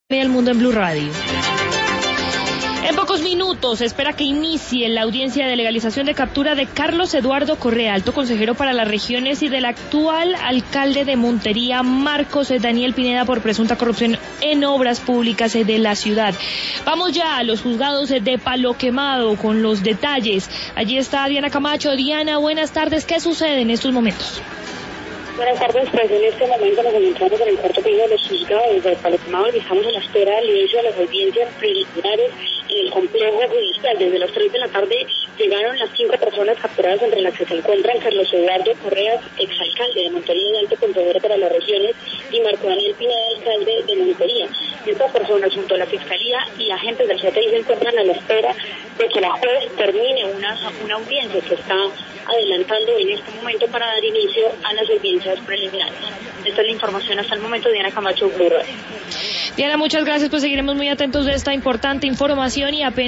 del mundo en Blue Radio. En pocos minutos se espera que inicie la audiencia de legalización de captura de Carlos Eduardo Correa, alto consejero para las regiones, y del actual alcalde de Montería, Marcos Daniel Pineda, por presunta corrupción en obras públicas de la ciudad. Vamos ya a los juzgados de Palo Quemado con los detalles. Allí está Diana Camacho. Diana, buenas tardes. ¿Qué sucede en estos momentos? Buenas tardes, pues en este momento nos encontramos en el cuarto piso de los juzgados de Palo Quemado y estamos a la espera del inicio de las audiencias preliminares en el complejo judicial. Desde las 3 de la tarde llegaron las 5 personas capturadas, entre las que se encuentran Carlos Eduardo Correa, exalcalde de Montería y alto consejero para las regiones, y Marco Daniel Pineda, alcalde de Montería. Estas personas, junto a la Fiscalía y agentes del CTI, se encuentran a la espera de que la juez termine una audiencia que está adelantando en este momento para dar inicio a las audiencias preliminares. Esta es la información hasta el momento. Diana Camacho, Blue Radio. Diana, muchas gracias, pues seguiremos muy atentos de esta importante información y apenas